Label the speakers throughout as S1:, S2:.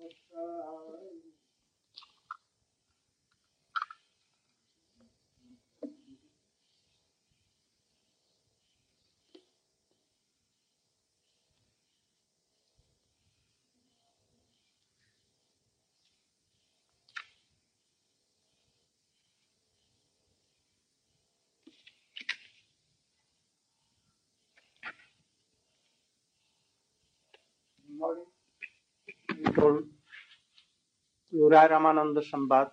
S1: We told Uri Ramananda Sambat.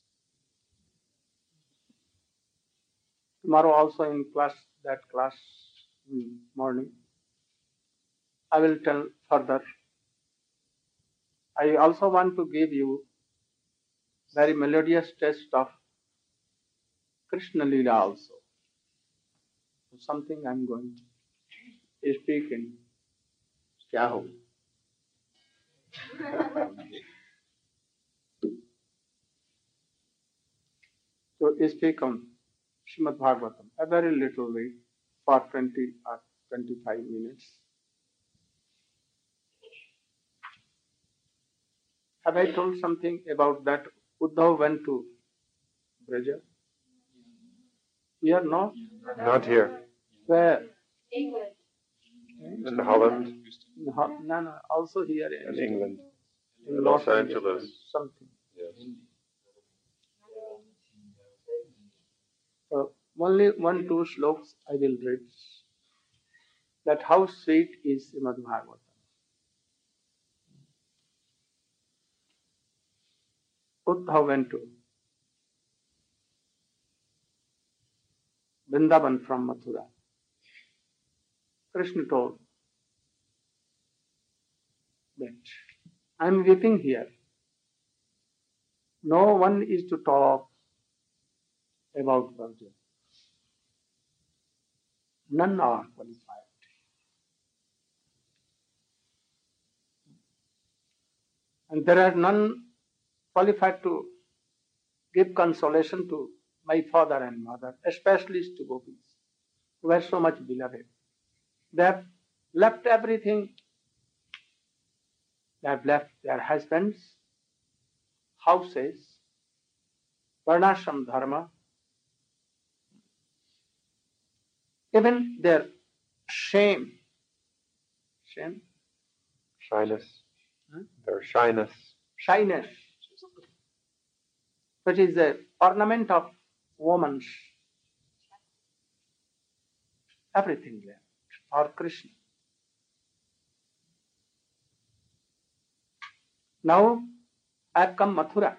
S1: Tomorrow also in class, in morning, I will tell further. I also want to give you very melodious taste of Krishna Leela also. Something I am going to speak in Kya Ho. So speak on Srimad Bhagavatam, a very little way, for 20 or 25 minutes. Have I told something about that Uddhav went to Braja? Here, no?
S2: Not here.
S1: Where?
S3: England.
S2: In Holland.
S1: No, also here
S2: in England.
S1: In
S2: Los Angeles.
S1: Something.
S2: Yes.
S1: So only 1-2 sloks I will read. That how sweet is Srimad Bhagavatam. Uddhav went to Vrindavan from Mathura. Krishna told that I am weeping here. No one is to talk about Braja. None are qualified. And there are none qualified to give consolation to my father and mother, especially to gopis, who were so much beloved. They have left everything. They have left their husbands, houses, varnashram dharma, even their shyness,
S2: Their shyness.
S1: which is the ornament of woman's, everything left for Krishna. Now I have come Mathura.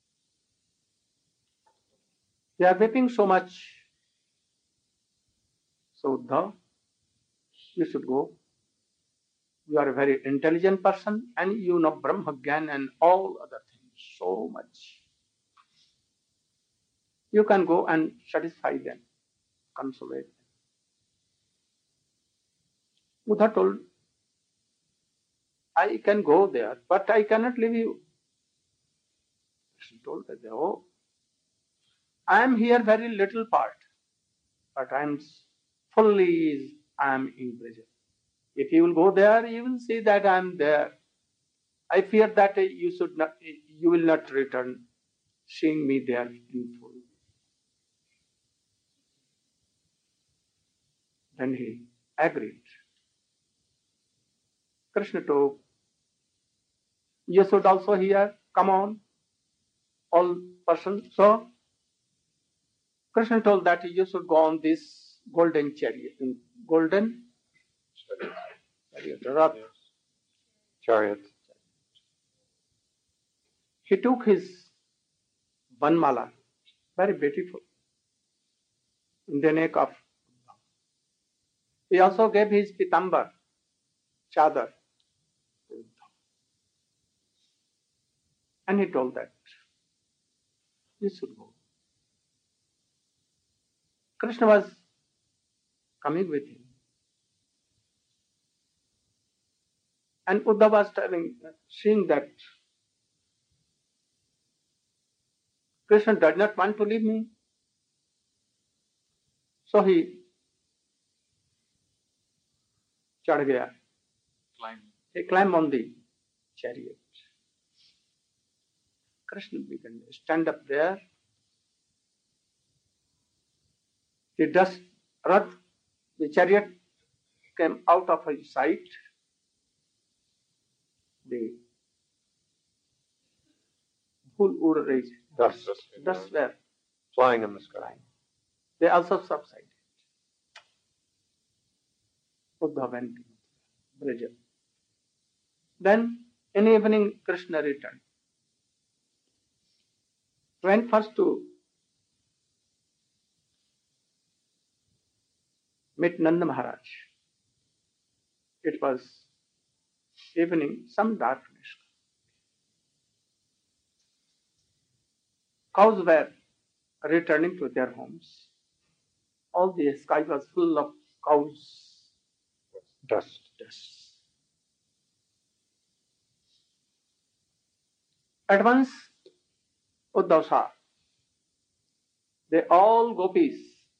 S1: They are weeping so much. So Uddhav, you should go. You are a very intelligent person and you know Brahma Gyan and all other things so much. You can go and satisfy them, consolate them. Uddhav told, I can go there, but I cannot leave you. She told that, oh, I am here very little part, but I am fully in Braja. If you will go there, you will see that I am there. I fear that you will not return, seeing me there in full. Then he agreed. Krishna told, you should also hear, come on, all persons. So, Krishna told that you should go on this golden chariot. Golden
S2: Chariot.
S1: He took his vanmala, very beautiful, in the neck of Uddhav. He also gave his pitambar, chadar, to Uddhav. And he told that you should go. Krishna was coming with him. And Uddhav was seeing that Krishna does not want to leave me. So he chad gaya. He climbed on the chariot. Krishna began to stand up there. The dust, Rath, the chariot came out of his sight. The full wood raised. Dust were
S2: flying in the sky.
S1: They also subsided. Buddha went to Braja. Then in the evening, Krishna returned. Went first to meet Nanda Maharaj. It was evening, some darkness. Cows were returning to their homes. All the sky was full of cows.
S2: Dust.
S1: At once, Uddhav saw, they all gopis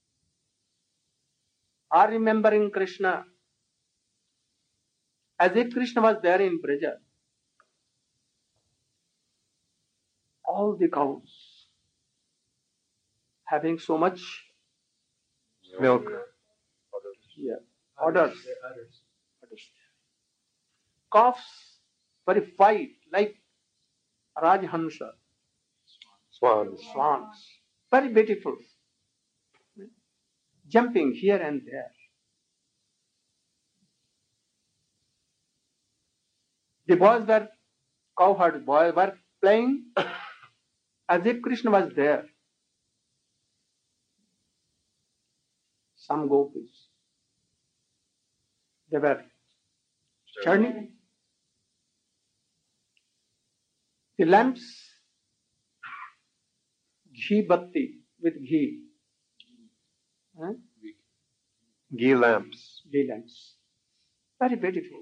S1: are remembering Krishna as if Krishna was there in Braja. All the cows having so much
S2: Milk.
S1: udders. Calves very white like Rajhansa, swans, very beautiful, jumping here and there. The boys were, cowherd boys were playing as if Krishna was there. Some gopis, they were churning. The lamps, ghee batti with ghee.
S2: Ghee lamps.
S1: Ghee lamps. Very beautiful.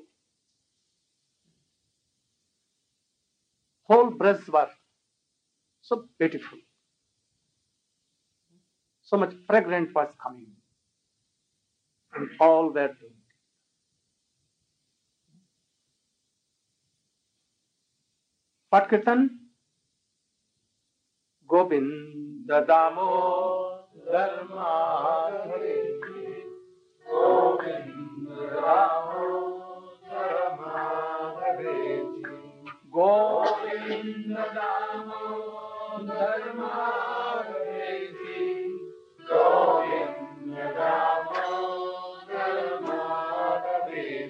S1: Whole breasts were so beautiful. So much fragrance was coming. And all were doing. What kirtan? Govinda Damo Dharma Govinda Damo Dharma Govinda Damo Dharma Govinda Damo Dharma.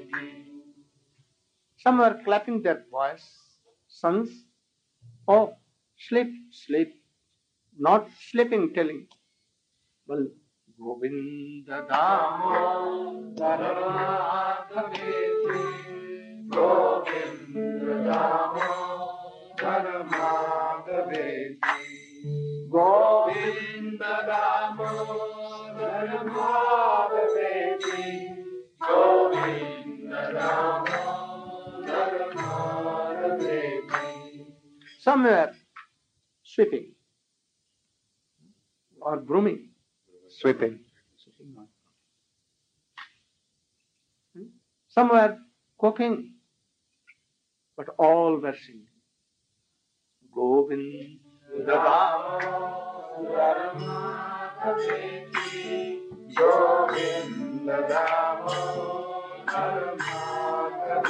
S1: Some were clapping their voice. Sons, oh, sleep, not sleeping, telling. Well, Govinda Damo Dharma Govinda Damo Dharma Govinda Damo Dharma Govinda Damo Dharma. Some were sweeping or brooming.
S2: Sweeping.
S1: Some were cooking, but all were singing. Govinda Damo Dharma Govinda Damo Dharma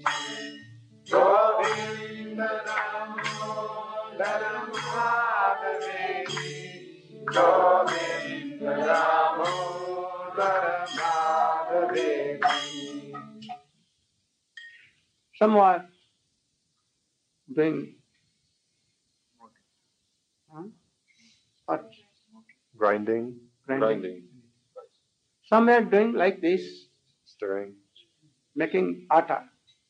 S1: Govinda Damo Dharma Govinda Damo Dharma. Some were doing what?
S2: Grinding.
S1: Some were doing like this,
S2: Stirring.
S1: making atta,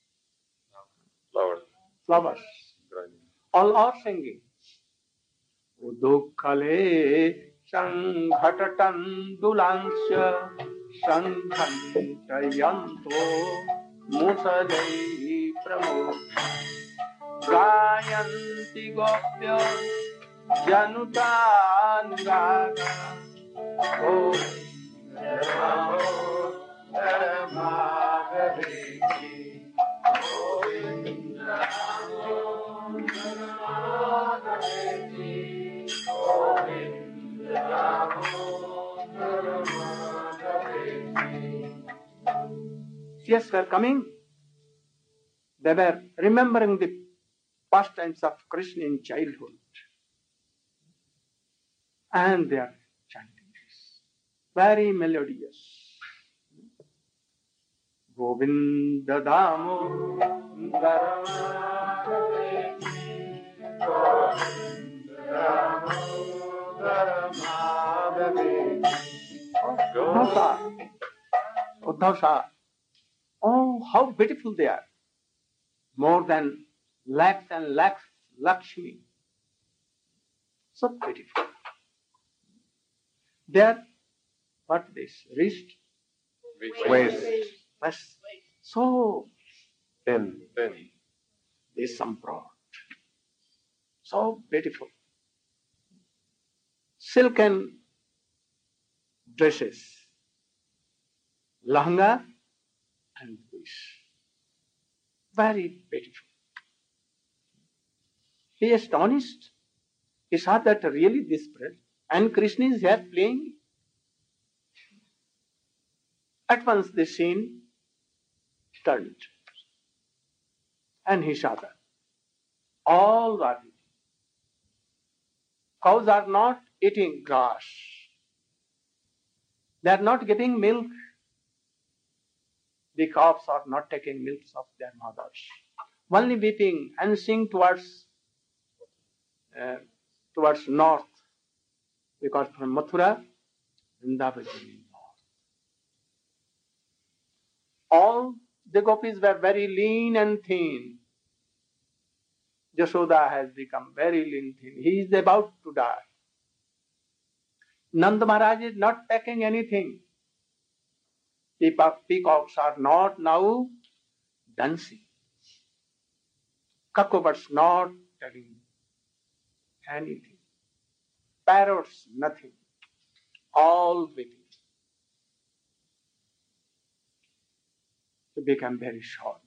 S1: flowers.
S2: Grinding.
S1: All are singing. Udukkale sanghatatan dulansya sanghantayanto musadai pramokha gayanti gopya janutanuraga Govinda Damo Dharma Govinda Damo Dharma tears were coming. They were remembering the pastimes of Krishna in childhood. And they are chanting this. Very melodious. Govinda Damodara Madhave, Govinda Damodara Madhave. Uddhav Shah. Oh, how beautiful they are. More than lakhs and lakhs Lakshmi. So beautiful. They are, what this? Wrist?
S2: Waist.
S1: So
S2: Thin.
S1: this broad. So beautiful. Silken dresses. Lahanga and this. Very beautiful. He astonished. He saw that really this bread. And Krishna is here playing. At once the scene turned. And he saw that. All are eating. Cows are not eating grass. They are not getting milk. The calves are not taking milk of their mothers. Only weeping and sing towards north. Because from Mathura, Vrindavan is in north. All the gopis were very lean and thin. Yashoda has become very lean and thin. He is about to die. Nanda Maharaj is not taking anything. Peacocks are not now dancing. Cuckoos not telling anything. Parrots, nothing. All weeping. He became very short.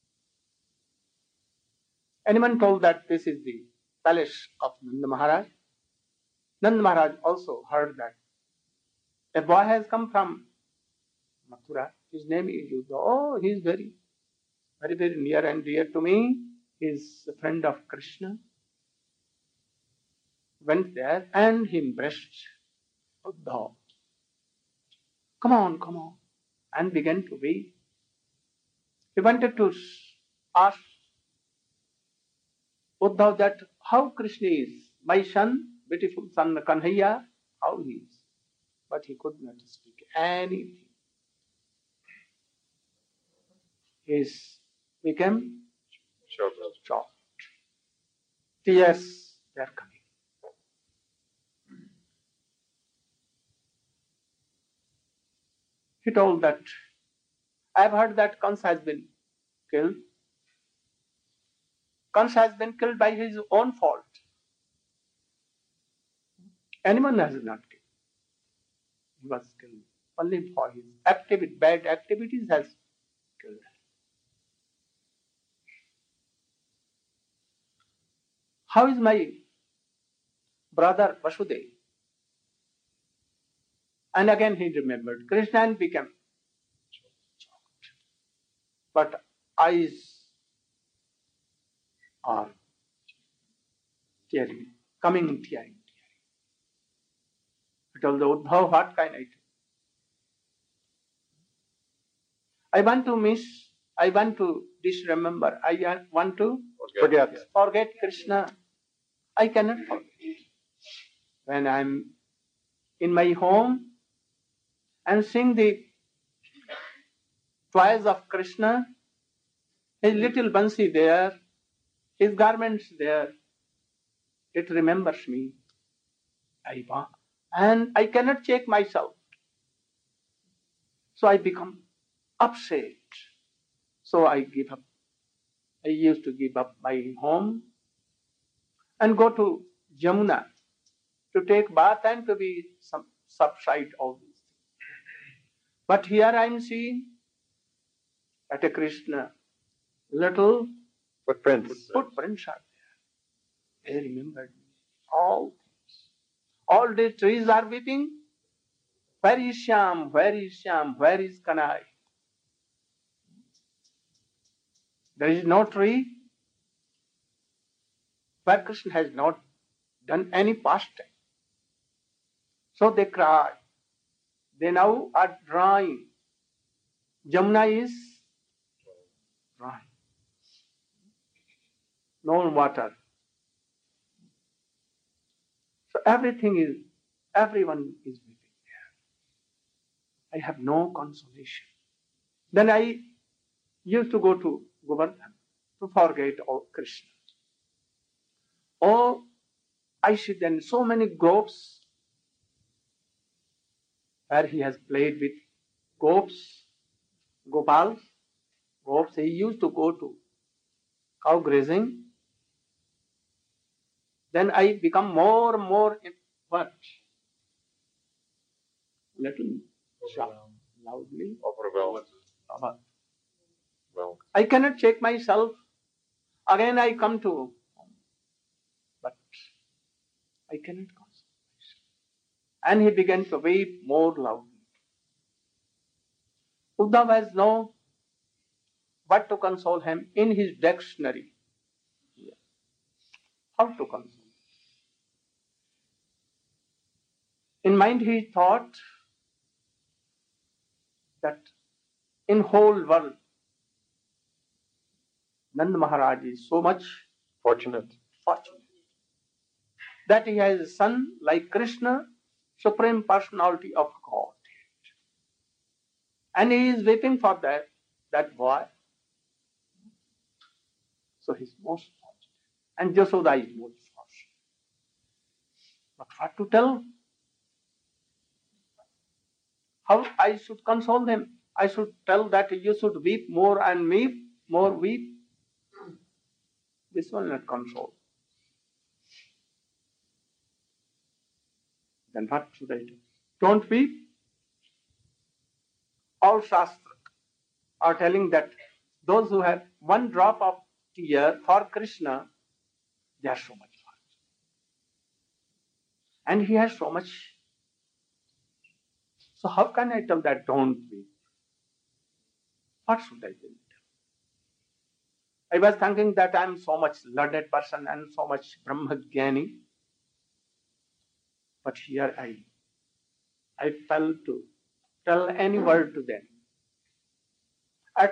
S1: Anyone told that this is the palace of Nanda Maharaj? Nanda Maharaj also heard that a boy has come from Mathura. His name is Yudha. Oh, he is very, very, very near and dear to me. He is a friend of Krishna. Went there and he embraced Uddhav. Come on. And began to weep. He wanted to ask Uddhav that how Krishna is. My son, beautiful son Kanhaiya, how he is. But he could not speak anything. He became shocked. Tears were coming. He told that, I have heard that Kansa has been killed. Kansa has been killed by his own fault. Anyone has not killed. He was killed only for his bad activities has killed. How is my brother Vasudeva? And again he remembered. Krishna and became shocked. But eyes are tearing, tearing. He told the Uddhav, what can I do? I want to disremember. I want to forget Krishna. I cannot forget. When I am in my home and sing the toys of Krishna, his little bansi there, his garments there, it remembers me. And I cannot check myself. So I become upset. So I give up. I used to give up my home and go to Jamuna to take bath and to be subside all these things. But here I am seeing that a Krishna, little footprints are there. They remembered me. All things. All the trees are weeping. Where is Shyam? Where is Shyam? Where is Kanai? There is no tree where Krishna has not done any pastime. So they cry. They now are drying. Jamuna is dry. No water. So everyone is weeping there. I have no consolation. Then I used to go to Govardhan to forget Krishna. Oh, I see then so many groves where he has played with goats, gopals, goats. He used to go to cow grazing. Then I become more and more what? Little shout loudly.
S2: Overwhelmed.
S1: I cannot check myself. Again I come to home. But I cannot console myself. And he began to weep more loudly. Uddhava has no what to console him in his dictionary. How to console? In mind he thought that in whole world Nanda Maharaj is so much
S2: Fortunate.
S1: that he has a son like Krishna, Supreme Personality of God. And he is weeping for that boy. So he is most fortunate. And Jasoda is most fortunate. But what to tell? How I should console them? I should tell that you should weep more and weep, more weep. This will not console. Then what should I do? Don't weep. All Shastra are telling that those who have one drop of tear for Krishna, they are so much fortunate. And he has so much. So how can I tell that don't weep? What should I do? I was thinking that I am so much learned person and so much Brahmagyani. But here I fell to tell any word to them. At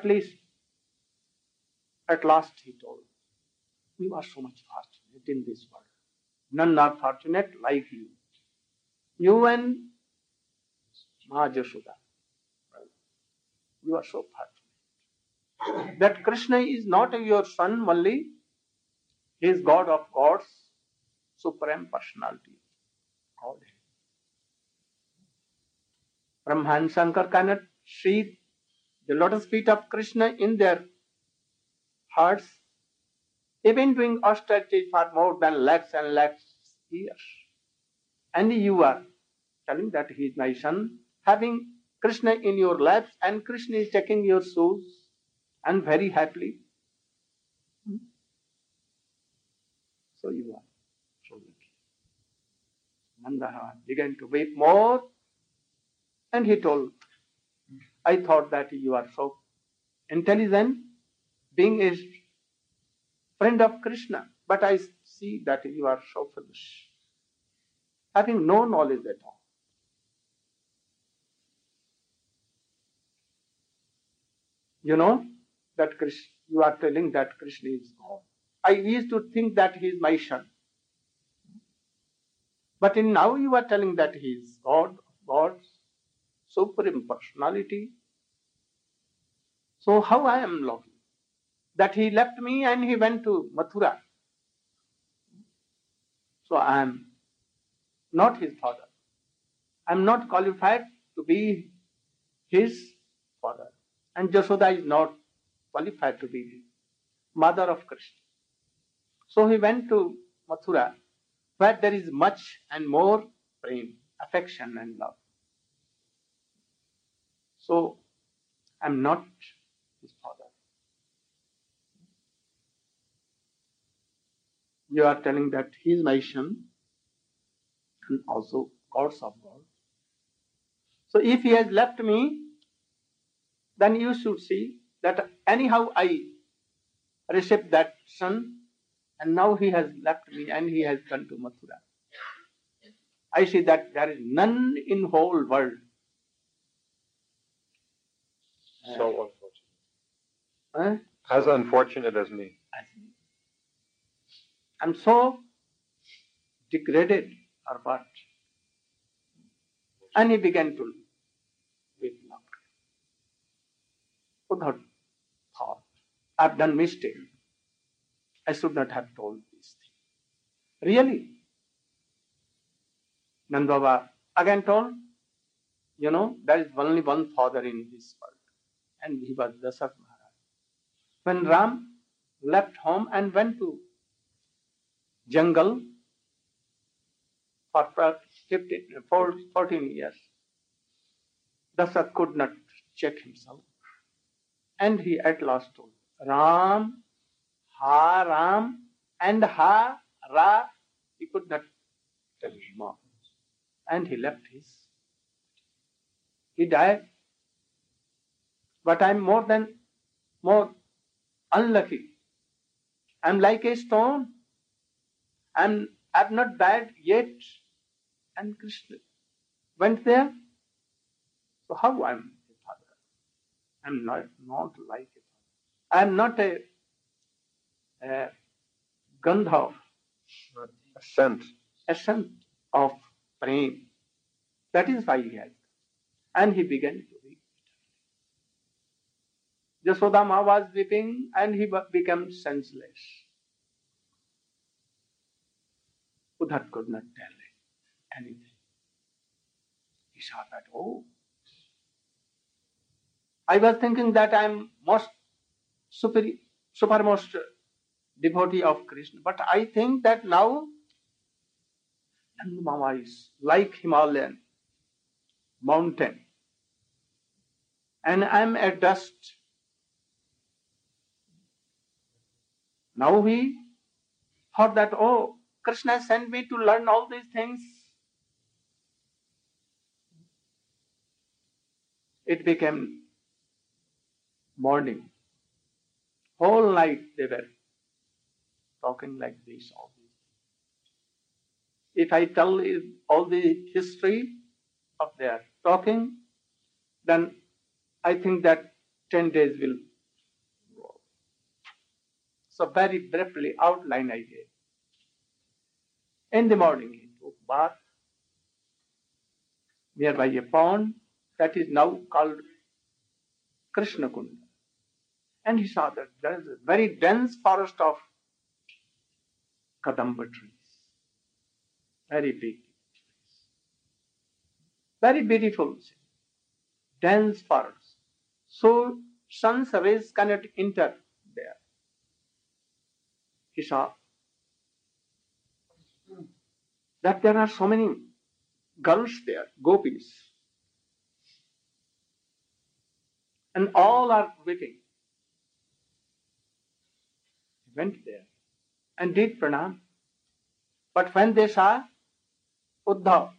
S1: last he told, you are so much fortunate in this world. None are fortunate like you. You and Ma Jashoda. You are so fortunate. That Krishna is not your son only. He is God of gods, Supreme Personality. God. Brahma and Shankar cannot see the lotus feet of Krishna in their hearts, even doing austerities for more than lakhs and lakhs years. And you are telling that he is my son, having Krishna in your laps, and Krishna is taking your shoes, and very happily. So you are so lucky. Nanda began to weep more, and he told, I thought that you are so intelligent, being a friend of Krishna, but I see that you are so foolish, having no knowledge at all. You know that Krishna, you are telling that Krishna is God. I used to think that he is my son. But now you are telling that he is God, God's Supreme Personality. So how I am lucky that he left me and he went to Mathura. So I am not his father. I am not qualified to be his father. And Jashoda is not qualified to be the mother of Krishna. So he went to Mathura, where there is much and more prem, affection and love. So I am not his father. You are telling that he is my son and also gods of God. So if he has left me, then you should see that anyhow I received that son, and now he has left me and he has gone to Mathura. I see that there is none in whole world.
S2: So unfortunate. As unfortunate as me.
S1: I'm so degraded or what? And he began to weep loud. Uddhav thought, I've done mistake. I should not have told this thing. Really? Nanda Baba again told, there is only one father in this world. And he was Dasaratha Maharaj. When Ram left home and went to jungle for 14 years, Dasaratha could not check himself. And he at last told, Ram, Ha Ram, and Ha Ra. He could not tell him more. And he left he died. But I'm more unlucky. I'm like a stone. I've not died yet. And Krishna went there. So how I'm a father? I'm not like a father. I'm not a Gandhav. A scent of prem. That is why he has. And he began to weep. Yasodama was weeping and he became senseless. Uddhav could not tell anything. He saw that, I was thinking that I'm most supermost devotee of Krishna. But I think that now Nanda Mama is like Himalayan mountain. And I'm a dust. Now he thought that, Krishna sent me to learn all these things. It became morning. Whole night they were talking like this, all these things. If I tell all the history of their talking, then I think that 10 days will go. So very briefly outline I gave. In the morning he took bath nearby a pond that is now called Krishna Kunda. And he saw that there is a very dense forest of Kadamba trees. Very big trees. Very beautiful. Dense forest. So sun's rays cannot enter there. He saw that there are so many girls there, gopis. And all are weeping. He went there and did pranam. But when they saw Uddhav,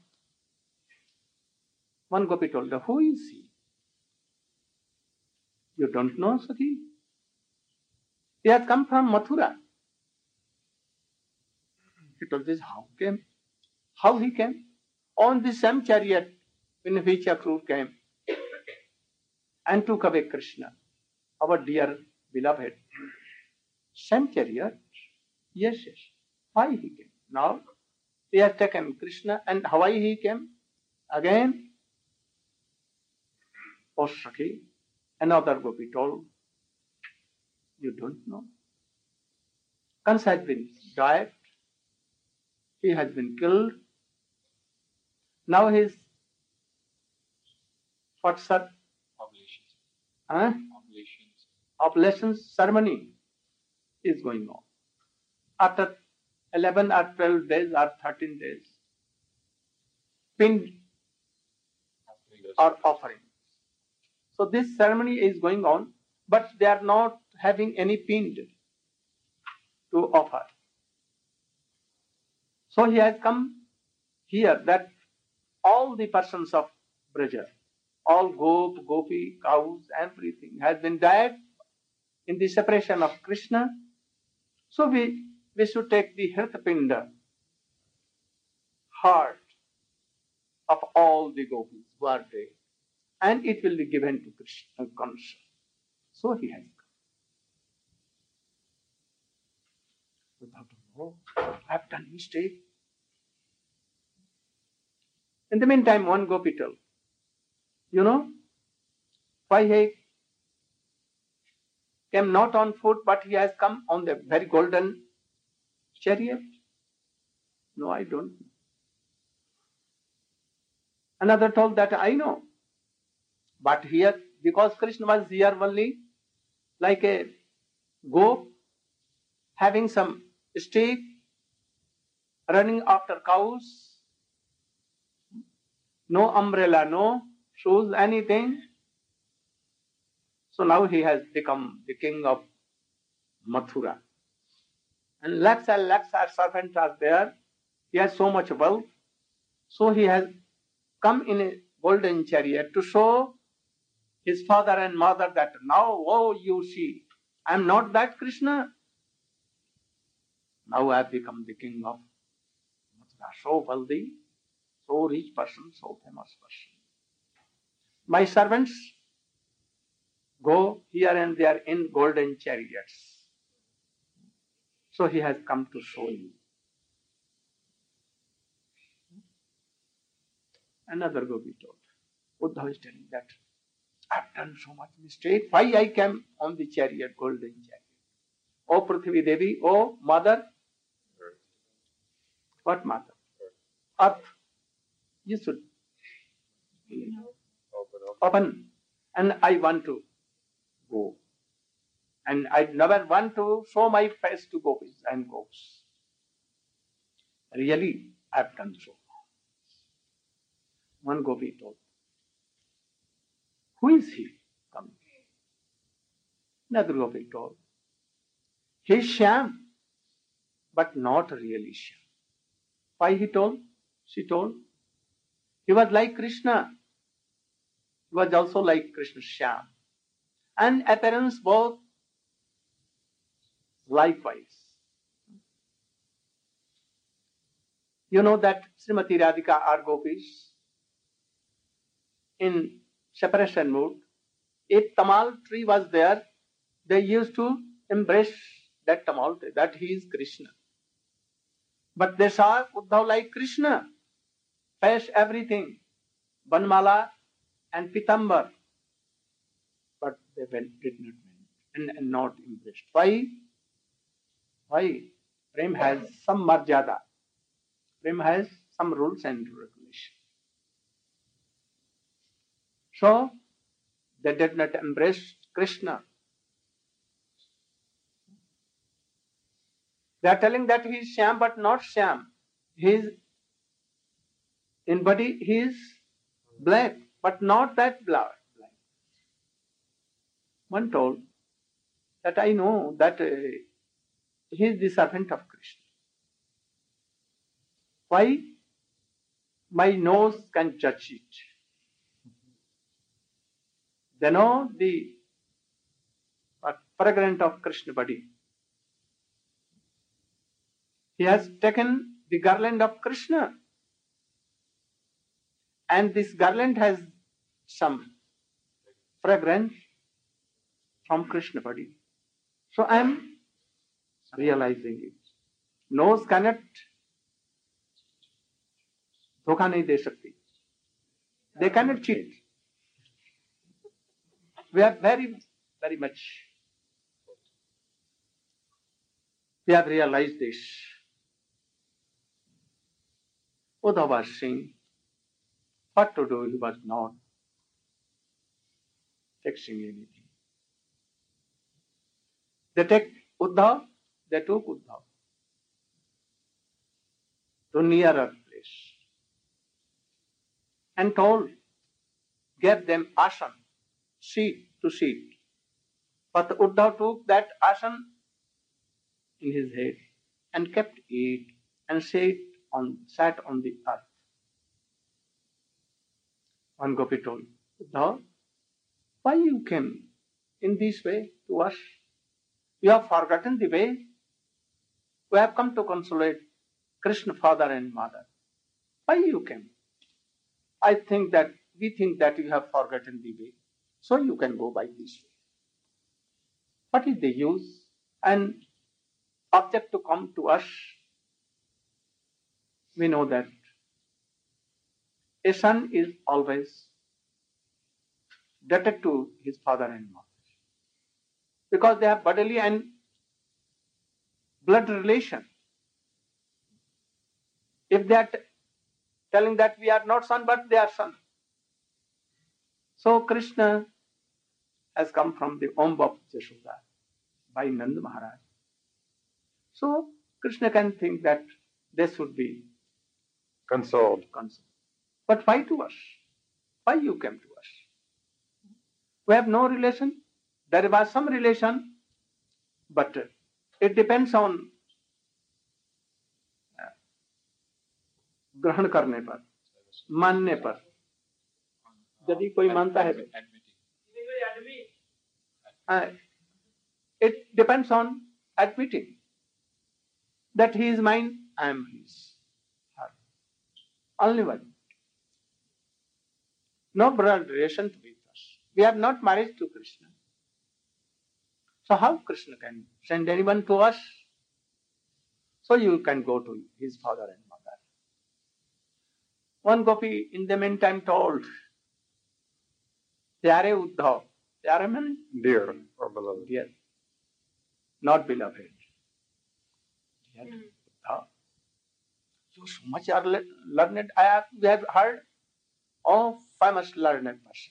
S1: one gopi told her, who is he? You don't know, Sakhi? He has come from Mathura. He told this, how he came? On the same chariot in which Akrur came and took away Krishna, our dear beloved. Same chariot? Yes. Why he came? Now he has taken Krishna, and why he came? Again, O Sakhi, another gopi told, you don't know. Kansa has been died. He has been killed. Now his oblations ceremony is going on. After 11 or 12 days or 13 days, pind or offering. So this ceremony is going on, but they are not having any pind to offer. So he has come here that all the persons of Braja, all gopi, cows, everything has been died in the separation of Krishna. So we should take the Hritapinda, heart of all the gopis who are there, and it will be given to Krishna conscious. So he has come. Oh, I have done mistake. In the meantime, one gopi told, you know, why he came not on foot, but he has come on the very golden chariot? No, I don't know. Another told that I know. But here, because Krishna was here only like a goat, having some stick, running after cows, no umbrella, no shoes, anything. So now he has become the king of Mathura. And lakhs of servants are there. He has so much wealth. So he has come in a golden chariot to show his father and mother that now, oh, you see, I am not that Krishna. Now I have become the king of Mathura. So wealthy, so rich person, so famous person. My servants go here and there in golden chariots. So he has come to show you. Another gopi told. Uddhava is telling that I've done so much mistake. Why I came on the chariot, golden chariot? O Prithvi Devi, O mother. What mother? Earth. You should open. And I want to go. And I never want to show my face to gopis and gopis. Really, I've done so. One gopi told, who is he coming? Another gopi told, he is Shyam, but not really Shyam. Why he told? She told, he was like Krishna. He was also like Krishna Shyam. And appearance both likewise. You know that Srimati Radhika are gopis in separation mood. If tamal tree was there, they used to embrace that tamal tree, that he is Krishna. But they saw Uddhava like Krishna, face everything, Banmala and Pitambar. But they did not win and not embraced. Why? Why? Prem has some marjada. Prem has some rules and regulations. So, they did not embrace Krishna. They are telling that he is Shyam but not Shyam. He is, in body he is black but not that black. One told that I know that he is the servant of Krishna. Why? My nose can judge it. They know the fragrance of Krishna body. He has taken the garland of Krishna. And this garland has some fragrance from Krishna body. So I am realizing it. Nose cannot धोखा नहीं दे सकती. They cannot cheat. We are very, very much. We have realized this. Uddhava was saying what to do. He was not fixing anything. They took Uddhava to nearer place and told, gave them asan, seat to seat. But Uddhava took that asan in his head and kept it and sat on the earth. One gopi told, Uddhava, why you came in this way to us? You have forgotten the way. We have come to consolate Krishna, father and mother. Why you came? We think that you have forgotten the way. So you can go by this way. What is the use? An object to come to us, we know that a son is always debted to his father and mother because they have bodily and blood relation. If they are telling that we are not son but they are son. So Krishna has come from the womb of Yashoda by Nanda Maharaj. So Krishna can think that they should be
S2: consoled.
S1: But why to us? Why you came to us? We have no relation. There was some relation, but it depends on ग्रहण करने पर, मानने पर. यदि कोई मानता है, it depends on admitting that he is mine, I am his. Only one. No blood relation with us. We are not married to Krishna. So how Krishna can send anyone to us? So you can go to his father and mother. One gopi in the meantime told, Pyare Uddhav. Pyare means
S2: dear or beloved.
S1: Dear. Not beloved. Dear Uddhav. You so much are learned. We have heard of famous learned person.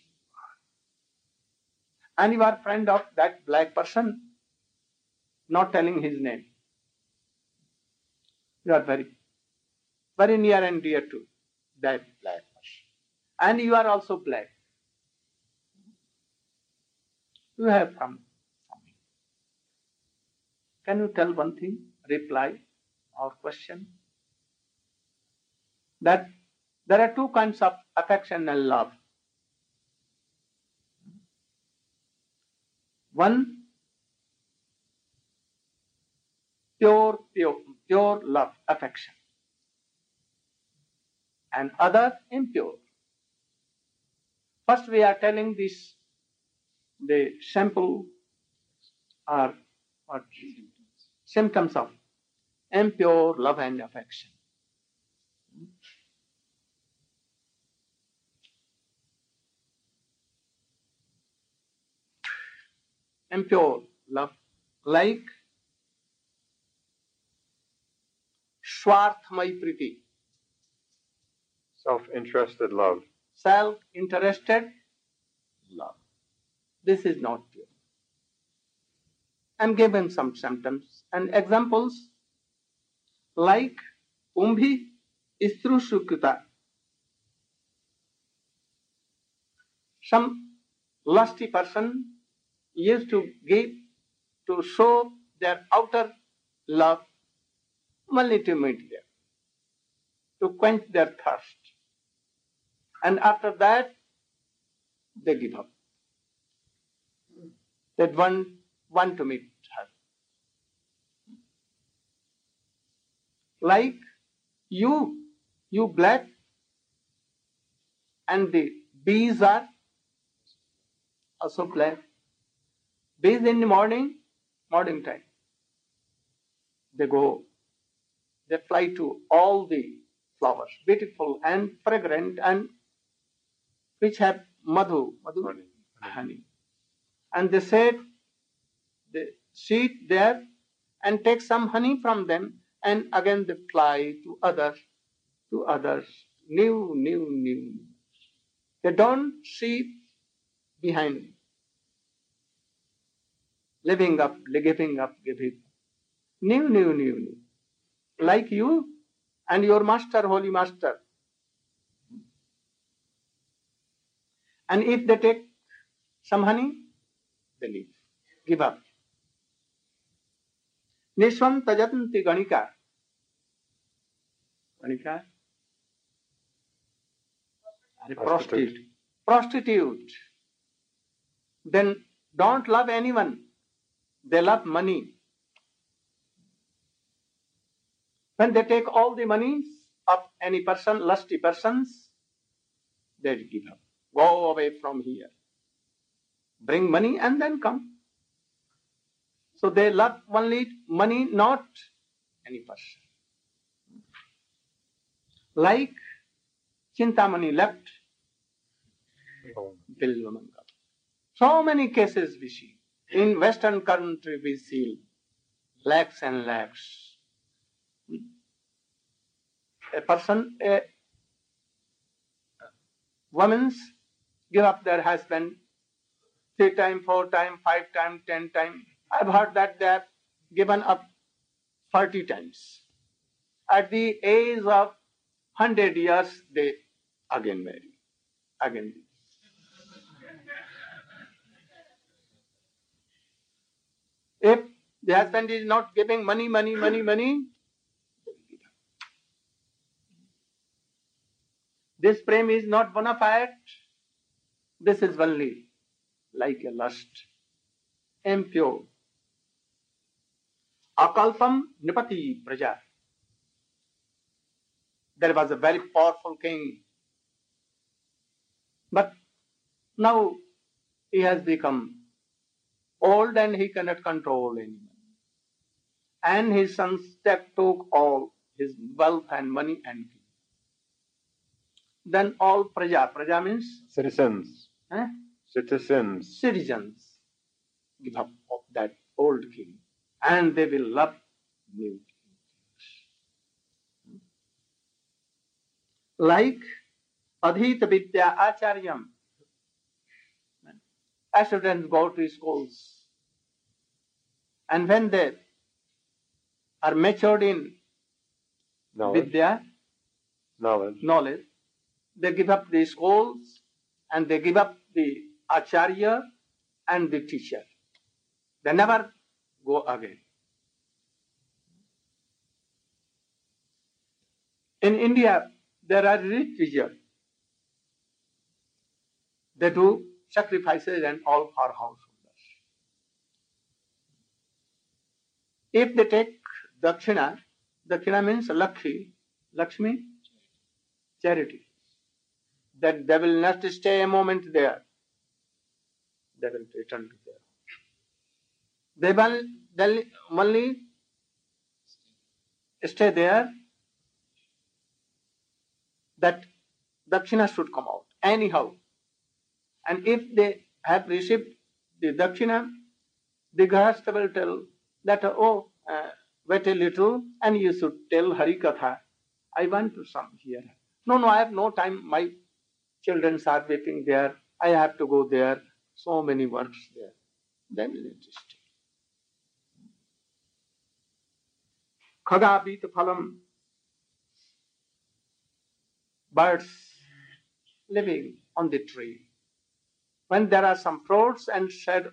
S1: And you are friend of that black person, not telling his name. You are very, very near and dear to that black person. And you are also black. You have come from me. Can you tell one thing, reply or question? That there are two kinds of affection and love. One, pure love, affection. And other, impure. First we are telling this, the sample or what symptoms of impure love and affection. Impure love, like Swarthamai Priti.
S2: Self-interested love.
S1: Self-interested love. This is not pure. I am given some symptoms and examples like Umbhi Istru Sukrita. Some lusty person used to give, to show their outer love only to meet them, to quench their thirst. And after that, they give up. They don't want to meet her. Like you black, and the bees are also black. Bees in the morning time, they fly to all the flowers, beautiful and fragrant, and which have honey. And they sit there and take some honey from them, and again they fly to others, new. They don't see behind. Giving up. New. Like you and your master, holy master. And if they take some honey, they leave. Give up. Nishvam tajatanti ganika. Ganika? Prostitute. Then don't love anyone. They love money. When they take all the monies of any person, lusty persons, they give up. Go away from here. Bring money and then come. So they love only money, not any person. Like Chintamani left Bilvamangal. So many cases we see. In Western country we see lakhs and lakhs. A person, a women's give up their husband 3 times, 4 times, 5 times, 10 times. I've heard that they have given up 40 times. At the age of 100 years, they again marry. Again. If the husband is not giving money, this prem is not bona fide. This is only like a lust, impure. Akalpam Nipati Praja. There was a very powerful king. But now he has become old and he cannot control anyone. And his sons took all his wealth and money and king. Then all praja means
S2: Citizens. Citizens.
S1: Citizens give up of that old king and they will love new king. Like Adhita Vidya Acharyam. Students go to schools and when they are matured in Vidya, knowledge, they give up the schools and they give up the Acharya and the teacher. They never go again. In India, there are rich teachers. They do sacrifices and all for householders. If they take Dakshina, Dakshina means Lakshmi, charity. That they will not stay a moment there. They will return to there. They will only stay there that Dakshina should come out anyhow. And if they have received the Dakshina, the Grahastha will tell that, wait a little and you should tell Hari Katha. I want to come here. No, I have no time. My children are waiting there. I have to go there. So many works there. Then let it stay. Khagabit phalam. Birds living on the tree. When there are some fruits and shades,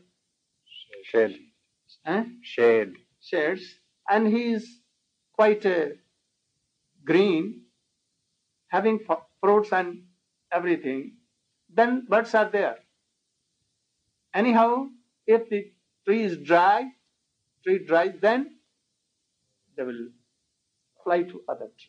S1: and he is quite green, having fruits and everything, then birds are there. Anyhow, if the tree dries, then they will fly to other trees.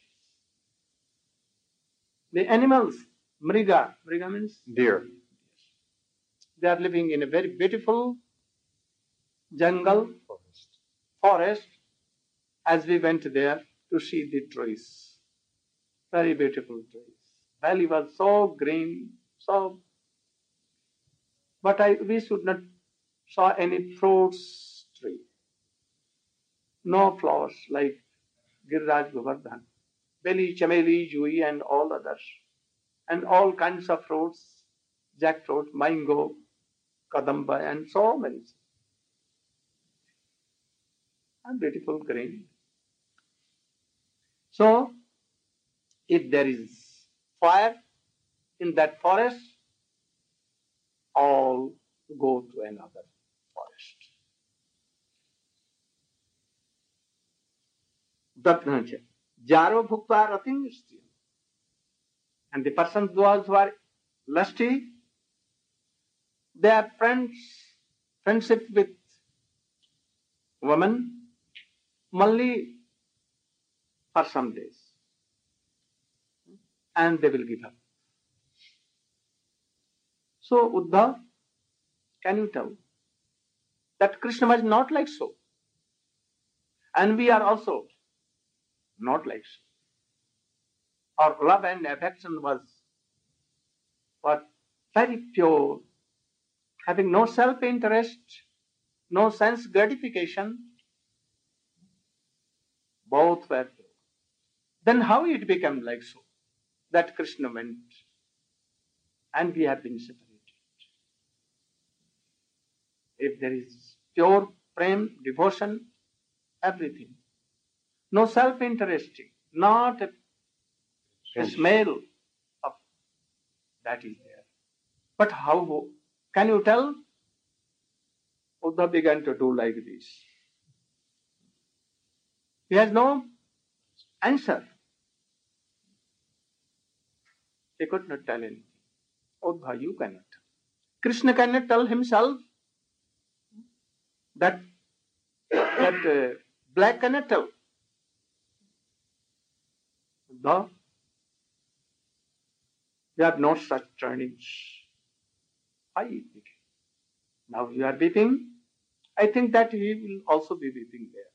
S1: The animals, mriga means
S2: deer.
S1: They are living in a very beautiful jungle, forest, as we went there to see the trees. Very beautiful trees. Valley was so green, but we should not saw any fruits tree. No flowers like Giriraj Govardhan, Beli, Chameli, Jui and all others. And all kinds of fruits, jackfruit, mango, kadamba and so many. And beautiful green. So, if there is fire in that forest, all go to another forest. Jaro bhukta rating istriyam. And the persons those who are lusty, they have friendship with women only for some days, and they will give up. So, Uddhav, can you tell that Krishna was not like so? And we are also not like so. Our love and affection was very pure, having no self-interest, no sense gratification. Both were pure. Then how it became like so? That Krishna went and we have been separated. If there is pure prem, devotion, everything, no self-interest, not a smell of that is there. But how can you tell? Uddhav began to do like this. He has no answer. He could not tell anything. Uddhav, you cannot tell. Krishna cannot tell himself. That black cannot tell. Uddhav, you have no such turnings. Why it became? Now you are weeping. I think that he will also be weeping there.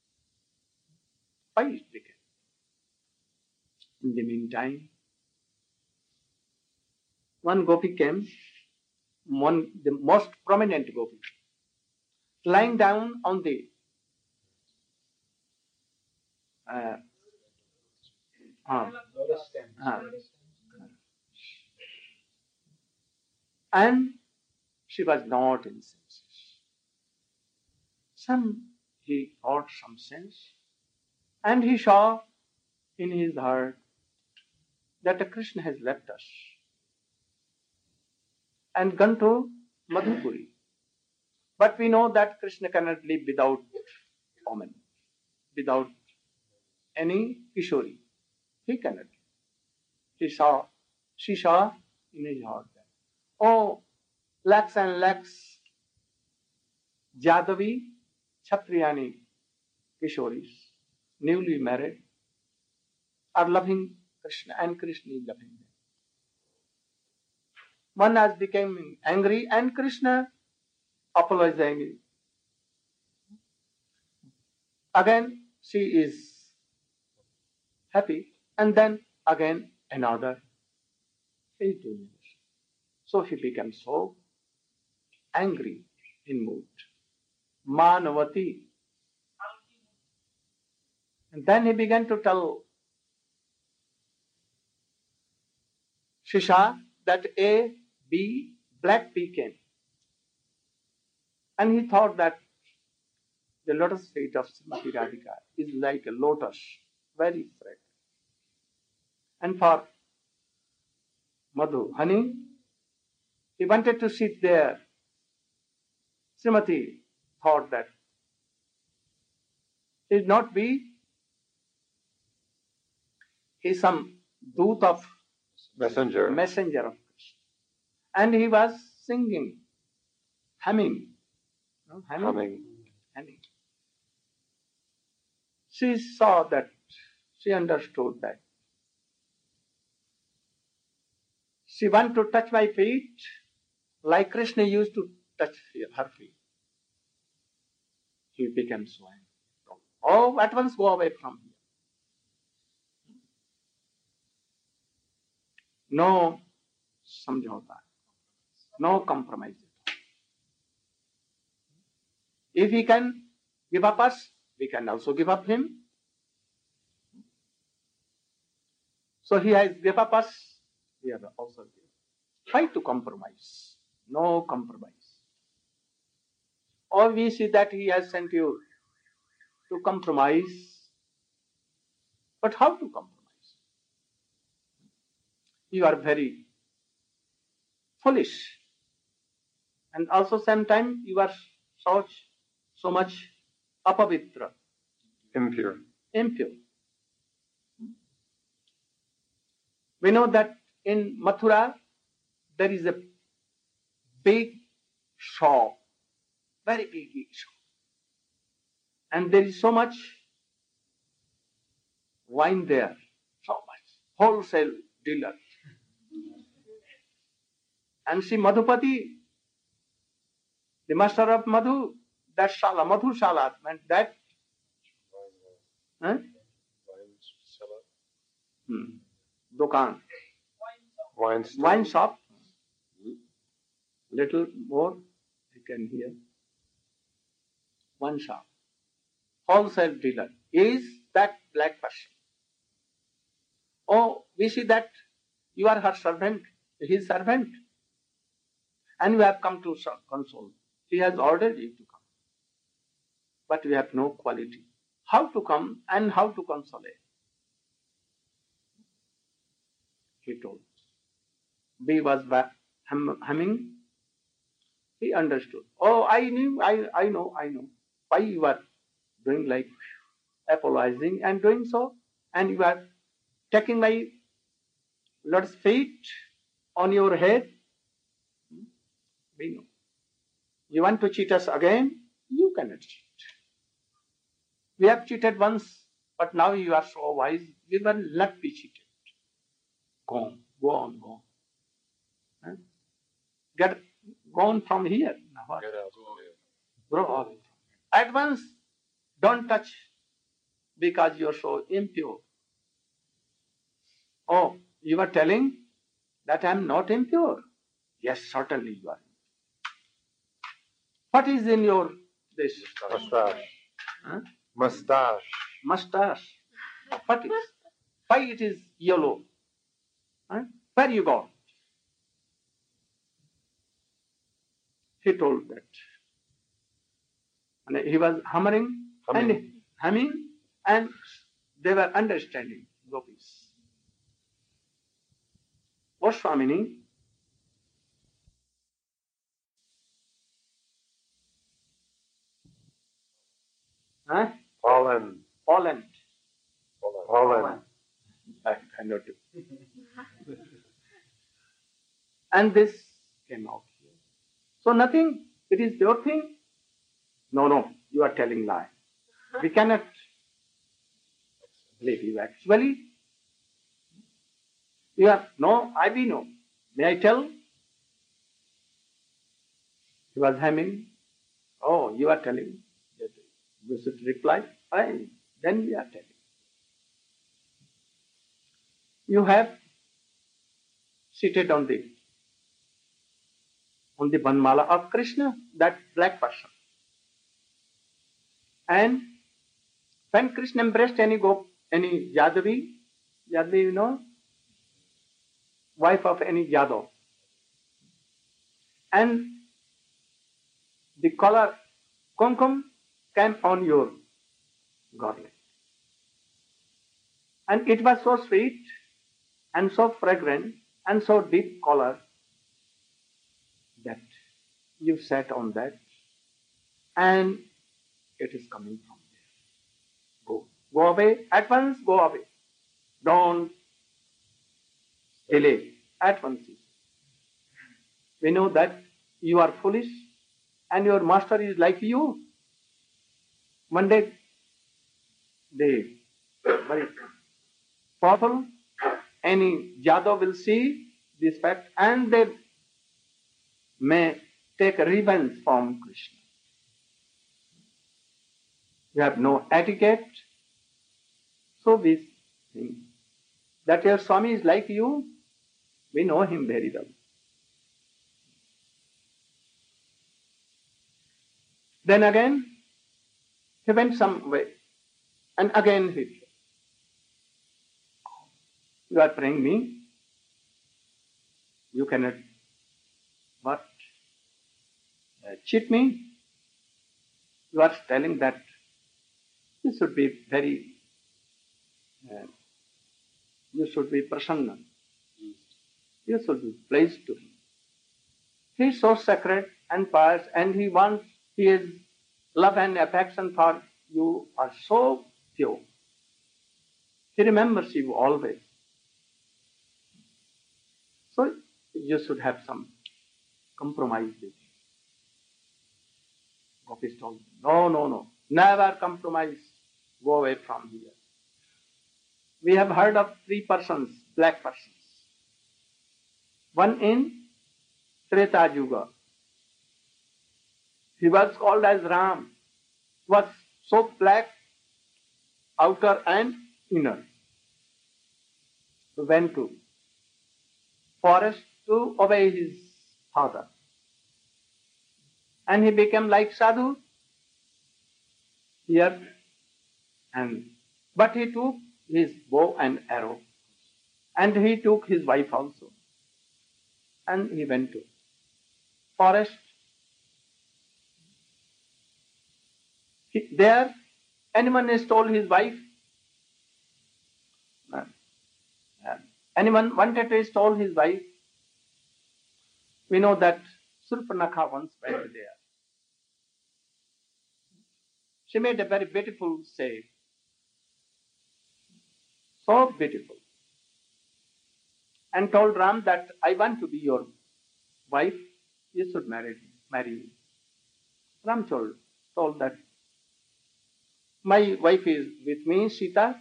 S1: Why it became? In the meantime, one gopi came, the most prominent gopi, lying down on the and she was not in senses. He got some sense, and he saw in his heart that Krishna has left us and gone to Madhupuri. But we know that Krishna cannot live without woman, without any Kishori. He cannot. She saw in his heart that, oh, lakhs and lakhs Jadavi, Kshatriyani Kishoris, newly married, are loving Krishna and Krishna is loving them. One has become angry and Krishna apologizing. Again, she is happy, and then again another is doing this. So he becomes so angry in mood. Manavati. And then he began to tell Shisha that A, B, black pea came. And he thought that the lotus feet of Srimati Radhika is like a lotus, very fragrant. And for Madhu, honey, he wanted to sit there. Srimati thought that he is not be, he is some doot of
S2: messenger
S1: of Krishna. And he was singing, humming. She saw that, she understood that. She wanted to touch my feet like Krishna used to touch her feet. He became so angry. Oh, at once go away from here. No samjhota, no compromise. If he can give up us, we can also give up him. So he has given up us, we have also given. Try to compromise. No compromise. Or we see that he has sent you to compromise. But how to compromise? You are very foolish. And also sometimes you are so much apavitra.
S2: Impure.
S1: We know that in Mathura there is a big shop, very big shop. And there is so much wine there, so much, wholesale dealer. And see Madhupati, the master of Madhu, that Shala, Madhu Shala, meant that. Huh? Dukan. Wine shop. Little more, you can hear. One shop. Wholesale dealer is that black person. Oh, we see that you are her servant, his servant, and you have come to console. He has ordered you to come. But we have no quality. How to come and how to console? He told. B was humming. He understood. Oh, I knew, I know. Why you are doing like apologizing and doing so, and you are taking my Lord's feet on your head. We know. You want to cheat us again? You cannot cheat. We have cheated once, but now you are so wise, we will not be cheated. Go on. Huh? Get gone from here. Now,
S2: Get out.
S1: grow up. At once, don't touch because you are so impure. Oh, you are telling that I am not impure. Yes, certainly you are. What is in your this
S2: Mustache.
S1: huh?
S2: Mustache.
S1: Mustache? What is? Why it is yellow? Huh? Where you got? He told that. And he was humming. And they were understanding gopis. Goswamini
S2: Pollen.
S1: Poland. I cannot do. And this came out here. So nothing, it is your thing. No, you are telling lie. We cannot believe you actually. You are, no, I be no. May I tell? He was humming. Oh, you are telling. We should reply. Fine. Then we are telling. You have seated on the Vanmala of Krishna, that black person. And when Krishna embraced any Yadavi, you know, wife of any Yadav, and the color kumkum came on your garland. And it was so sweet and so fragrant and so deep color that you sat on that and it is coming from there. Go away, at once go away. Don't delay, at once. We know that you are foolish and your master is like you. One day, they very powerful, any Yadav will see this fact and they may take revenge from Krishna. You have no etiquette. So we think that your Swami is like you. We know him very well. Then again, he went some way. And again he said, you are praying me. You cannot but cheat me. You are telling that you should be very, you should be prasanna. You should be pleased to him. He is so sacred and pious and his love and affection for you are so pure. He remembers you always. So you should have some compromise with him. Gopis told him, no. Never compromise. Go away from here. We have heard of 3 persons, black persons. One in Treta Yuga. He was called as Ram. Was so black, outer and inner. He went to forest to obey his father. And he became like sadhu here. But he took his bow and arrow. And he took his wife also. And he went to forest. There, anyone stole his wife? Anyone wanted to steal his wife? We know that Surpanakha once went there. She made a very beautiful say. So beautiful. And told Ram that I want to be your wife. You should marry me. Ram told that my wife is with me, Sita.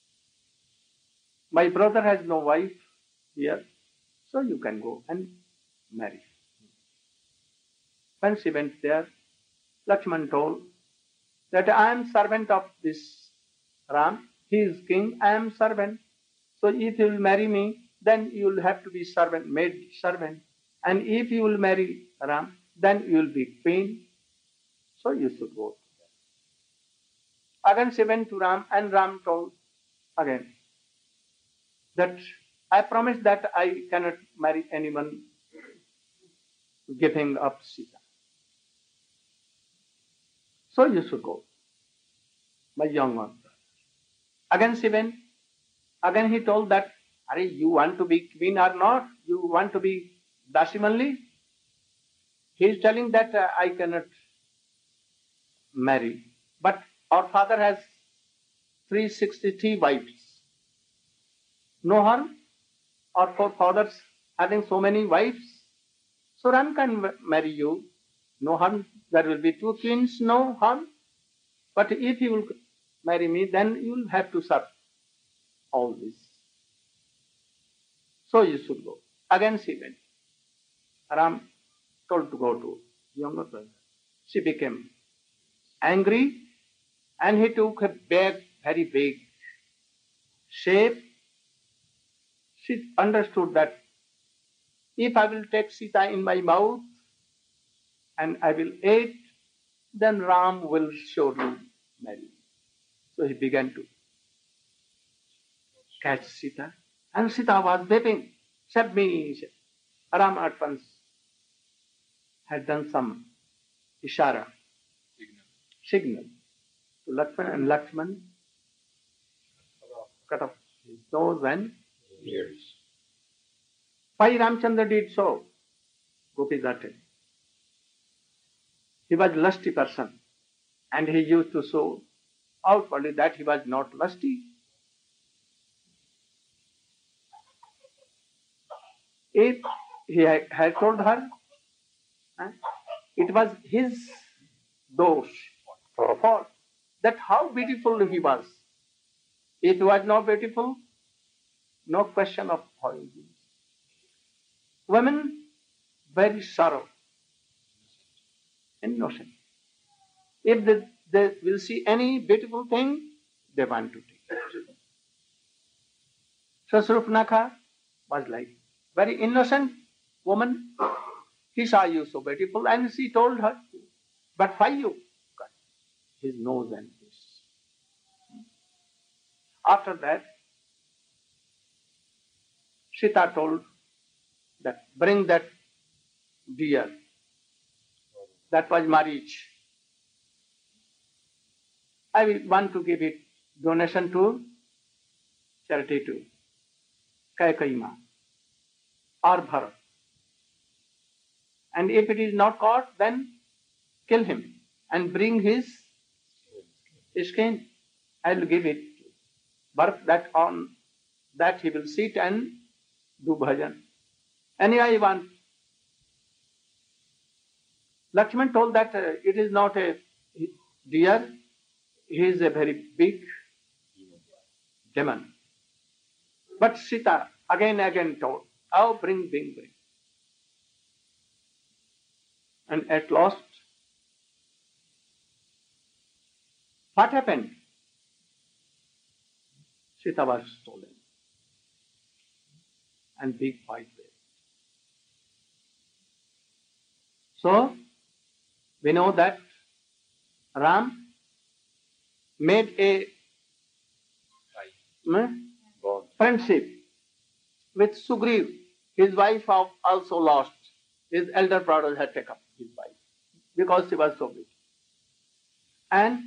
S1: My brother has no wife here, so you can go and marry. When she went there, Lakshman told that I am servant of this Ram. He is king, I am servant. So if you will marry me, then you will have to be servant, maid servant. And if you will marry Ram, then you will be queen. So you should go. Again she went to Ram, and Ram told again that I promise that I cannot marry anyone giving up Sita. So you should go, my young one. Again she went. Again he told that, are you want to be queen or not? You want to be Dasimanli? He is telling that I cannot marry. But our father has 363 wives. No harm. Our forefathers having so many wives. So Ram can marry you. No harm. There will be 2 queens. No harm. But if you will marry me, then you will have to serve all this. So you should go. Again she went. Ram told to go to younger brother. She became angry, and he took a big, very big shape. She understood that if I will take Sita in my mouth and I will eat, then Ram will surely marry. So he began to catch Sita, and Sita was weeping. Save me. Ram at once had done some ishara, signal to Lakshman, and Lakshman cut off his nose and ears. Why Ramchandra did so? Gopi got it. He was a lusty person, and he used to show outwardly that he was not lusty. If he had told her, it was his dosh, fault, that how beautiful he was. If he was not beautiful, no question of how he is. Women, very sorrow, innocent. If they will see any beautiful thing, they want to take it. So Surpanakha was like very innocent woman. He saw you so beautiful, and she told her, but why you cut his nose and this? After that, Sita told that bring that deer. That was marriage. I will want to give it donation to charity to Kaikeyi or Bharat. And if it is not caught, then kill him and bring his skin. I will give it to Bharat, that on that he will sit and do bhajan. Anyhow, I want. Lakshman told that it is not a deer, he is a very big demon. But Sita again told, oh, bring. And at last, what happened? Sita was stolen. And big fight there. So, we know that Ram made a friendship with Sugriv. His wife also lost. His elder brother had taken up his wife because she was so big. And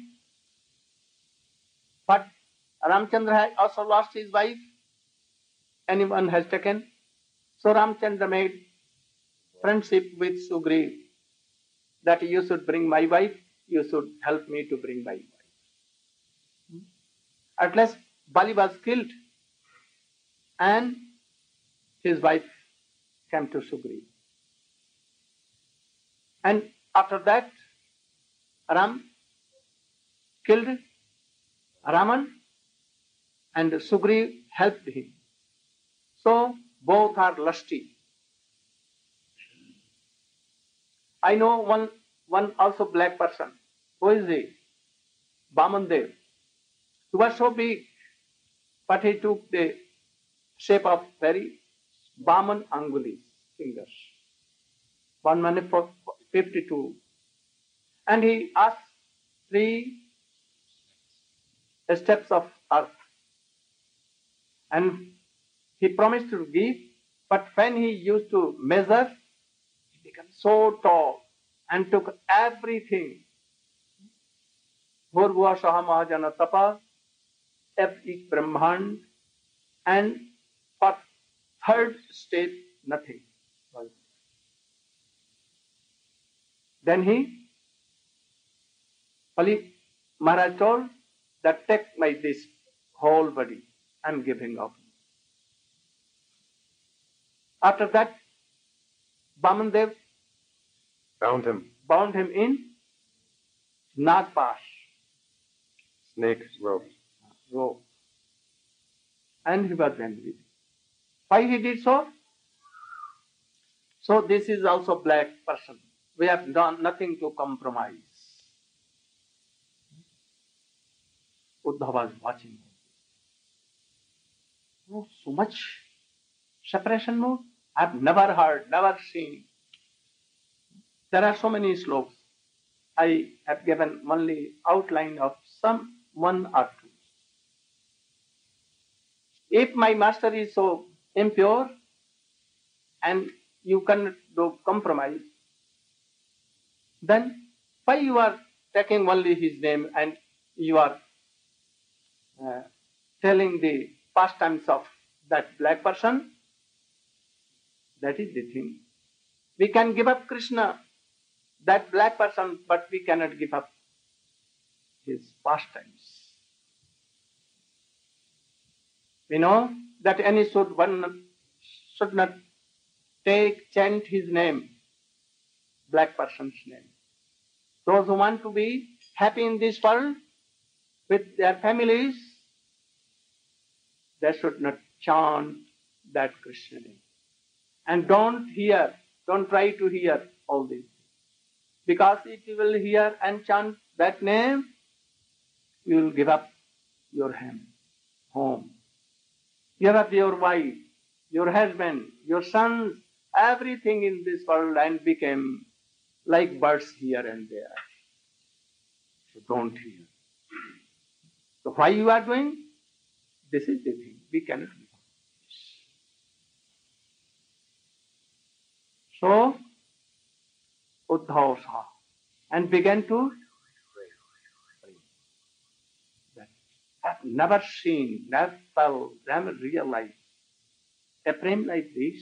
S1: but Ramchandra had also lost his wife. Anyone has taken. So Ramchandra made friendship with Sugriv that you should bring my wife, you should help me to bring my wife. At last Bali was killed and his wife came to Sugriv. And after that, Ram killed Raman and Sugriv helped him. So both are lusty. I know one also black person. Who is he? Bamandev. He was so big, but he took the shape of very Baman Angulis, fingers. 1:52. And he asked 3 steps of earth. And he promised to give, but when he used to measure, he became so tall and took everything. Bhurgva Saha Mahajana Tapa, each Brahman, and for 3rd step, nothing. Then Pali Maharaj told that take this whole body, I am giving up. After that, Bamandev bound him in Nagpash.
S2: Snake rope.
S1: And he was angry. Why he did so? So this is also black person. We have done nothing to compromise. Uddhava was watching. Oh, so much separation mode. I have never heard, never seen. There are so many slokas. I have given only outline of some 1 or 2. If my master is so impure and you cannot do compromise, then why you are taking only his name and you are telling the pastimes of that black person? That is the thing. We can give up Krishna, that black person, but we cannot give up his pastimes. We know that one should not chant his name, black person's name. Those who want to be happy in this world with their families, they should not chant that Krishna name. And don't try to hear all this. Because if you will hear and chant that name, you will give up your home. Give up your wife, your husband, your sons, everything in this world and became like birds here and there. So don't hear. So why you are doing? This is the thing. We cannot give up. So Uddhava saw and began to pray. I've never seen, never felt, never realized a prem like this.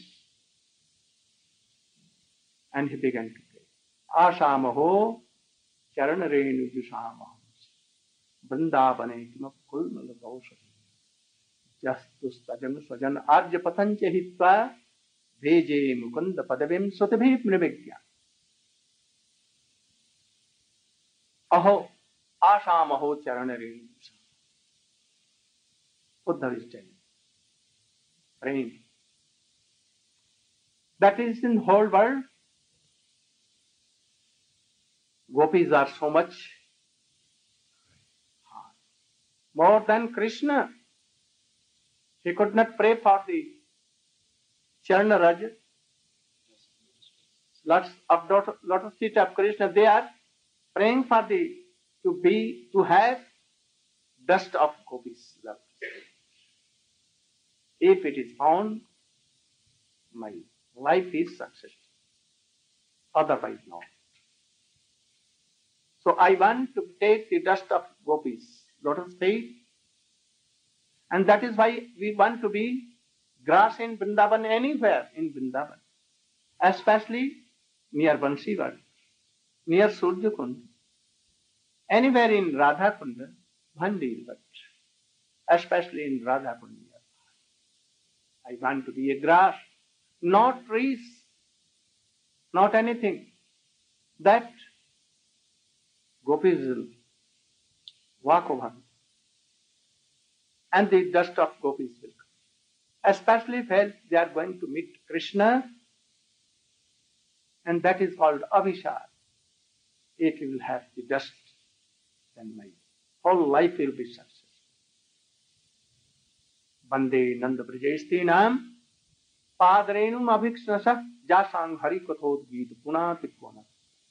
S1: And he began to pray. Asamaho charanarenu jusamaho vrindavane kima kulmala gaushati jastu sajan sajan arja patancha hitva veje mukunda padavim sotabhi mrivegya. Aho, Ashamaho charanari. Uddhava is telling. Praying. That is in whole world. Gopis are so much more than Krishna. He could not pray for the Charana lots of lotus feet of Krishna. They are praying for the to have dust of gopis love. If it is found, my life is successful. Otherwise, no. So I want to take the dust of gopis, lotus feet, and that is why we want to be grass in Vrindavan, anywhere in Vrindavan, especially near Bansiwar, near Surya Kund, anywhere in Radha Kunda, Bhandi, but especially in Radha Kunda. I want to be a grass, not trees, not anything. That gopis will walk over, and the dust of gopis will come. Especially if they are going to meet Krishna, and that is called Abhishar. If you will have the dust, then my whole life will be successful. Bande Nanda Brajestinam Padrenum Abhiksnasa Jasang Hari Kathod Geet Punatikwana.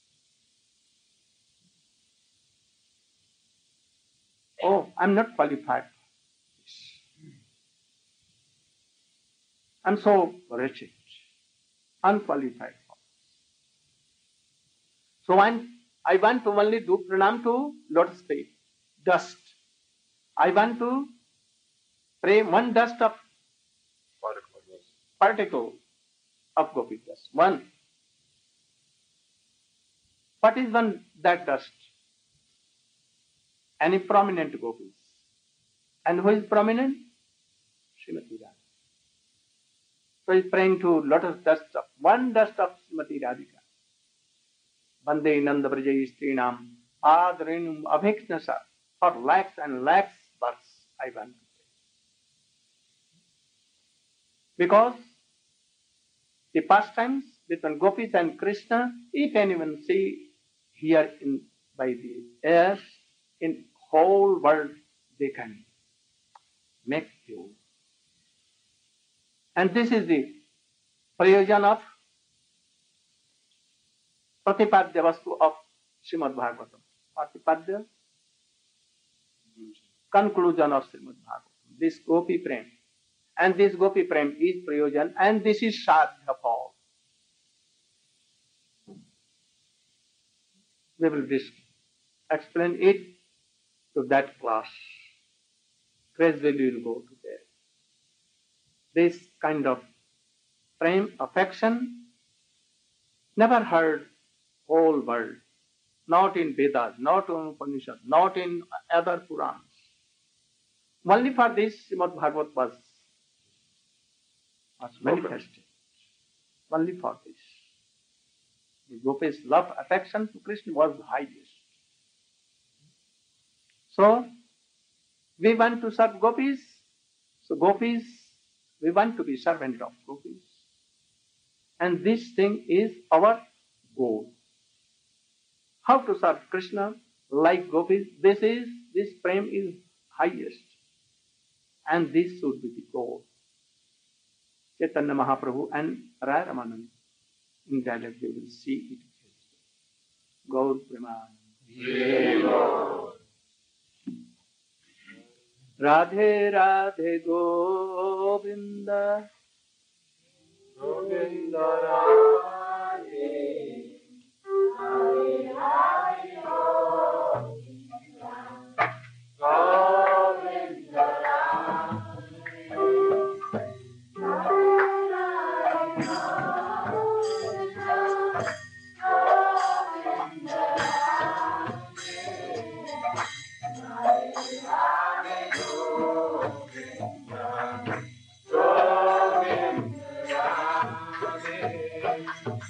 S1: Oh, I'm not qualified. I'm so wretched, unqualified. So I want to only do pranam to lotus feet, dust. I want to pray one dust of particle of gopi dust. One. What is one that dust? Any prominent gopis. And who is prominent? Srimati Radhika. So he is praying to lotus dust of one dust of Srimati Radhika. Bande Nanda Brajayistrinam Adrenum Abhiksnasa. For lakhs and lakhs births I want to pray. Because the pastimes between gopis and Krishna, if anyone see here by the ears, in whole world they can make you. And this is the prayojan of Pratipadya Vastu of Srimad Bhagavatam. Pratipadya, conclusion of Srimad Bhagavatam. This Gopi Prem. And this Gopi Prem is prayojan, and this is Sadhya Paul. We will explain it to that class. Gradually we will go to there. This kind of prem, affection, never heard whole world. Not in Vedas, not in Upanishad, not in other Purans. Only for this Srimad Bhagavat was manifested. Only for this. The gopis' love, affection to Krishna was highest. So, we want to serve gopis. So gopis, we want to be servant of gopis. And this thing is our goal. How to serve Krishna like gopis? This prem is highest. And this should be the goal. Chaitanya Mahaprabhu and Rai Ramanand. In dialogue we will see it. Gaur Premanand. Radhe Radhe Govinda. Govinda Radhe. Radhe Radhe Govinda. Govinda Radhe.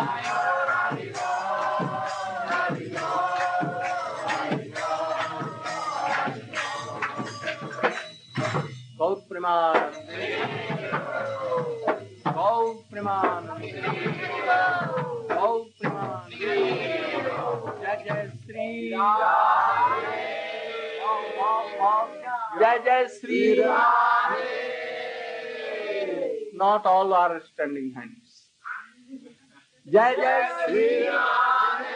S1: गौ प्रेमानंदे, गौ प्रेमानंदे, गौ प्रेमानंदे। जय जय श्री राधे, जय जय Shri Radhe. Not all are standing hands. जय जय श्री राधे।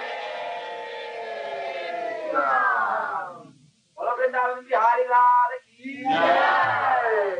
S1: बोलो वृंदावन बिहारी लाल की जय।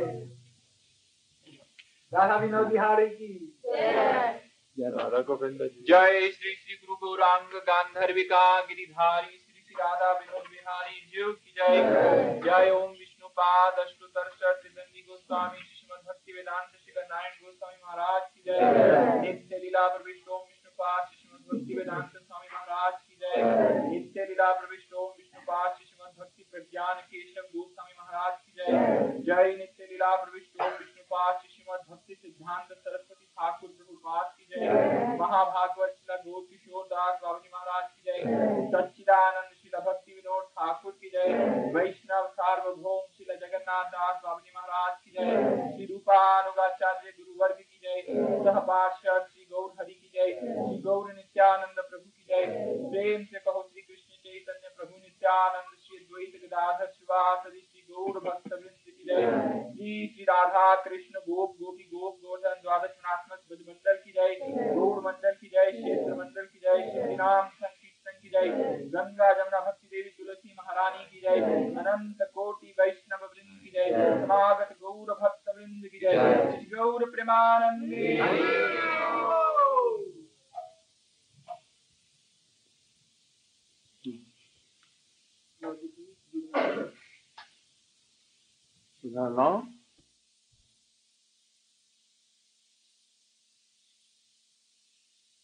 S1: राधा विनोद बिहारी की जय।
S2: राधा गोविंद जी।
S3: जय श्री श्री गुरु गौरांग गांधर्विका गिरिधारी श्री श्री राधा विनोद बिहारी जीव की जय। जय ओम विष्णुपाद अष्टोत्तर त्रिदंडी गोस्वामी श्रीमद् भक्ति वेदांत शिखर नारायण गोस्वामी महाराज की जय। नित्य लीला प्रविष्ट ओम विष्णुपाद श्रीमद् भक्ति वेदांत स्वामी महाराज की जय। नित्य लीला प्रविष्ट ओम विष्णुपाद श्रीमद् भक्ति प्रज्ञान केशव गोस्वामी महाराज की जय। जय नित्य लीला प्रविष्ट ओम विष्णुपाद श्रीमद् भक्ति सिद्धांत सरस्वती ठाकुर प्रभुपाद की जय। महाभागवत शिला गौर किशोर दास बाबूजी महाराज की जय। सच्चिदानंद शिला भक्ति विनोद ठाकुर की जय। वैष्णव सार्वभौम शिला जगन्नाथ दास बाबूजी महाराज की जय। श्री रूपानुगाचार्य गुरुवर्ग की जय। सहपार्षद श्री गौर हरि की जय। श्री गौर नित्यानंद प्रभु की जय। प्रेम से कहो श्री कृष्ण चैतन्य प्रभु नित्यानंद श्री द्वैत गदाधर शिवासदि श्री गौर भक्त वृंद की जय। श्री श्री राधा कृष्ण गोप गोपी गोप गोधन द्वादश गुणात्मक ब्रज मंडल की जय। गौर मंडल की जय। क्षेत्र मंडल की जय। श्री नाम संकीर्तन की जय। गंगा जमुना भक्ति देवी तुलसी महारानी की जय। अनंत कोटि वैष्णव वृंद की जय। समागत गौर भक्त वृंद की जय। श्री गौर प्रेमानंदे।
S1: No.